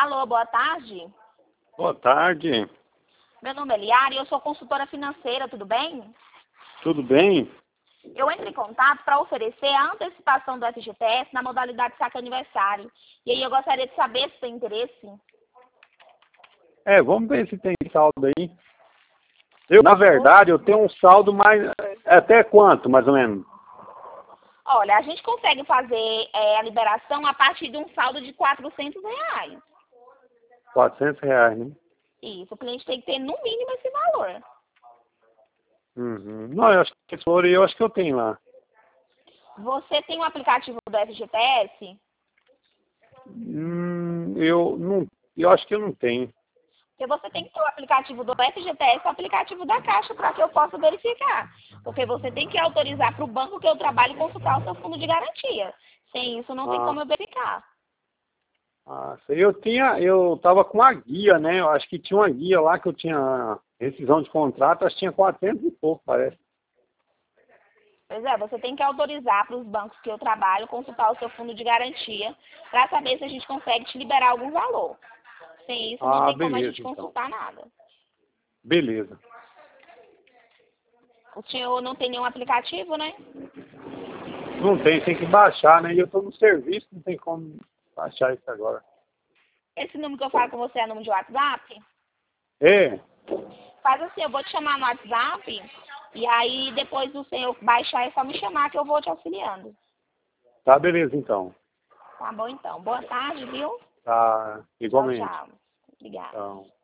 Alô, boa tarde. Boa tarde. Meu nome é Liara e eu sou consultora financeira, tudo bem? Tudo bem? Eu entro em contato para oferecer a antecipação do FGTS na modalidade saque aniversário. E aí eu gostaria de saber se tem interesse. Vamos ver se tem saldo aí. Na verdade, eu tenho um saldo mais... Até quanto, mais ou menos? Olha, a gente consegue fazer a liberação a partir de um saldo de R$ 400. R$ 400, né? Isso, o cliente tem que ter no mínimo esse valor. Uhum. Não, eu acho que esse valor eu acho que eu tenho lá. Você tem um aplicativo do FGTS? Eu acho que eu não tenho. Porque você tem que ter o aplicativo do FGTS, o aplicativo da Caixa, para que eu possa verificar. Porque você tem que autorizar para o banco que eu trabalho consultar o seu fundo de garantia. Sem isso, não tem como eu verificar. Eu tava com a guia, né? Eu acho que tinha uma guia lá que eu tinha rescisão de contrato, acho que tinha 400 e pouco, parece. Pois é, você tem que autorizar para os bancos que eu trabalho consultar o seu fundo de garantia para saber se a gente consegue te liberar algum valor. Sem isso, não tem como a Beleza, gente então. consultar nada. Beleza. O senhor não tem nenhum aplicativo, né? Não tem que baixar, né? E eu tô no serviço, não tem como baixar isso agora. Esse número que eu falo com você é número de WhatsApp? É, Faz assim, eu vou te chamar no WhatsApp e aí depois do senhor baixar é só me chamar que eu vou te auxiliando. tá beleza então. Tá bom então. Boa tarde, viu? Tá, Tchau, igualmente. tchau. Obrigada. Então.